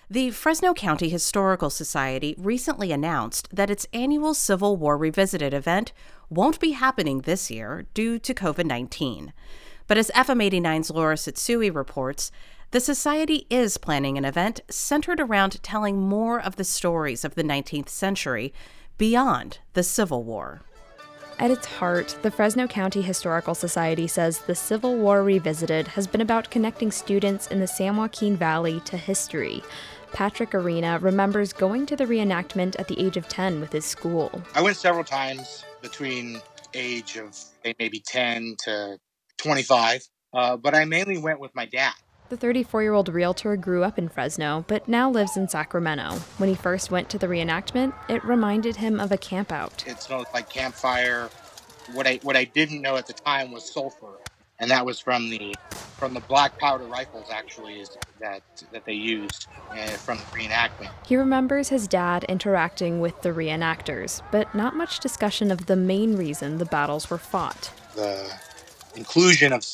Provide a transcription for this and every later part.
The Fresno County Historical Society recently announced that its annual Civil War Revisited event won't be happening this year due to COVID-19. But as FM 89's Laura Sitsui reports, the Society is planning an event centered around telling more of the stories of the 19th century beyond the Civil War. At its heart, the Fresno County Historical Society says the Civil War Revisited has been about connecting students in the San Joaquin Valley to history. Patrick Arena remembers going to the reenactment at the age of 10 with his school. I went several times between age of maybe 10 to 25, but I mainly went with my dad. The 34-year-old realtor grew up in Fresno, but now lives in Sacramento. When he first went to the reenactment, it reminded him of a campout. It smelled like campfire. What I didn't know at the time was sulfur, and that was from the black powder rifles actually that they used from the reenactment. He remembers his dad interacting with the reenactors, but not much discussion of the main reason the battles were fought. The inclusion of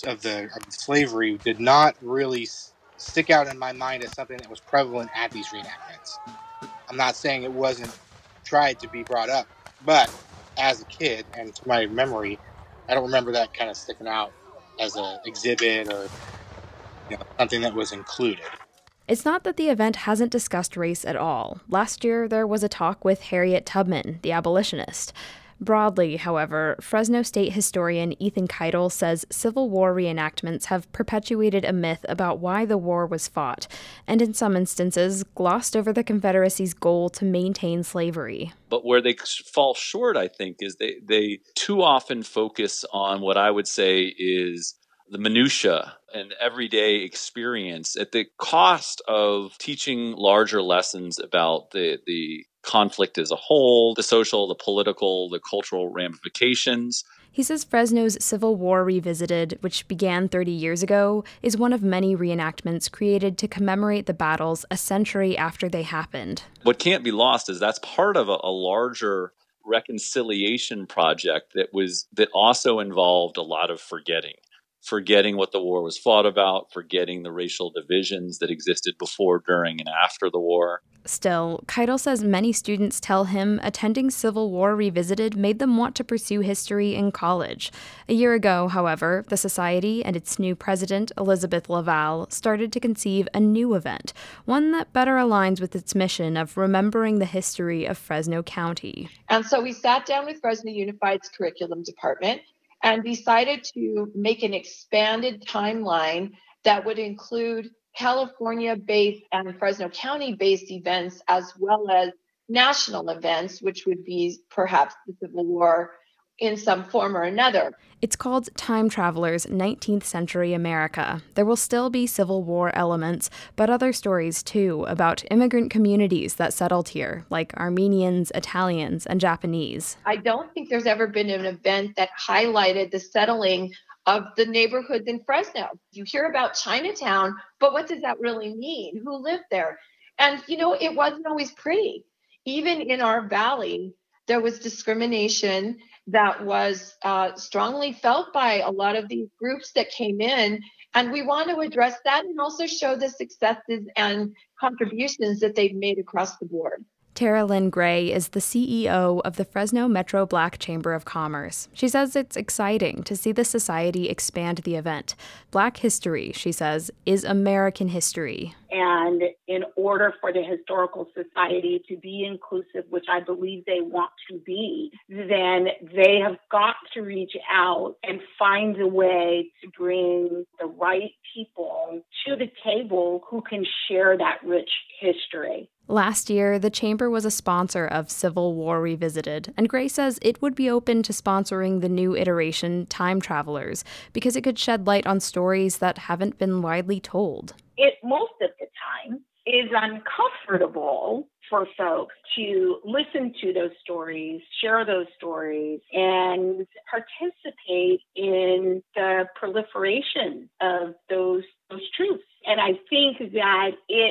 slavery did not really stick out in my mind as something that was prevalent at these reenactments. I'm not saying it wasn't tried to be brought up, but as a kid, and to my memory, I don't remember that kind of sticking out as an exhibit or something that was included. It's not that the event hasn't discussed race at all. Last year, there was a talk with Harriet Tubman, the abolitionist. Broadly, however, Fresno State historian Ethan Keitel says Civil War reenactments have perpetuated a myth about why the war was fought, and in some instances, glossed over the Confederacy's goal to maintain slavery. But where they fall short, I think, is they too often focus on what I would say is the minutia and everyday experience at the cost of teaching larger lessons about the conflict as a whole, the social, the political, the cultural ramifications. He says Fresno's Civil War Revisited, which began 30 years ago, is one of many reenactments created to commemorate the battles a century after they happened. What can't be lost is that's part of a larger reconciliation project that also involved a lot of forgetting what the war was fought about, forgetting the racial divisions that existed before, during, and after the war. Still, Keitel says many students tell him attending Civil War Revisited made them want to pursue history in college. A year ago, however, the Society and its new president, Elizabeth Laval, started to conceive a new event, one that better aligns with its mission of remembering the history of Fresno County. And so we sat down with Fresno Unified's curriculum department and decided to make an expanded timeline that would include California-based and Fresno County-based events, as well as national events, which would be perhaps the Civil War in some form or another. It's called Time Travelers, 19th Century America. There will still be Civil War elements, but other stories too about immigrant communities that settled here, like Armenians, Italians, and Japanese. I don't think there's ever been an event that highlighted the settling of the neighborhoods in Fresno. You hear about Chinatown, but what does that really mean? Who lived there? And, it wasn't always pretty. Even in our valley, there was discrimination that was strongly felt by a lot of these groups that came in. And we want to address that and also show the successes and contributions that they've made across the board. Tara Lynn Gray is the CEO of the Fresno Metro Black Chamber of Commerce. She says it's exciting to see the society expand the event. Black history, she says, is American history. And in order for the Historical Society to be inclusive, which I believe they want to be, then they have got to reach out and find a way to bring the right people to the table who can share that rich history. Last year, the Chamber was a sponsor of Civil War Revisited, and Gray says it would be open to sponsoring the new iteration, Time Travelers, because it could shed light on stories that haven't been widely told. It, most of the time, is uncomfortable for folks to listen to those stories, share those stories, and participate in the proliferation of those truths. And I think that it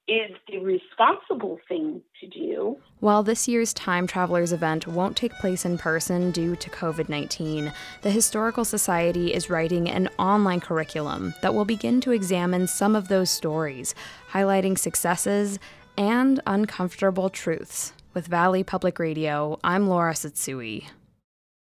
is the responsible thing to do. While this year's Time Travelers event won't take place in person due to COVID-19, the Historical Society is writing an online curriculum that will begin to examine some of those stories, highlighting successes and uncomfortable truths. With Valley Public Radio, I'm Laura Satsui.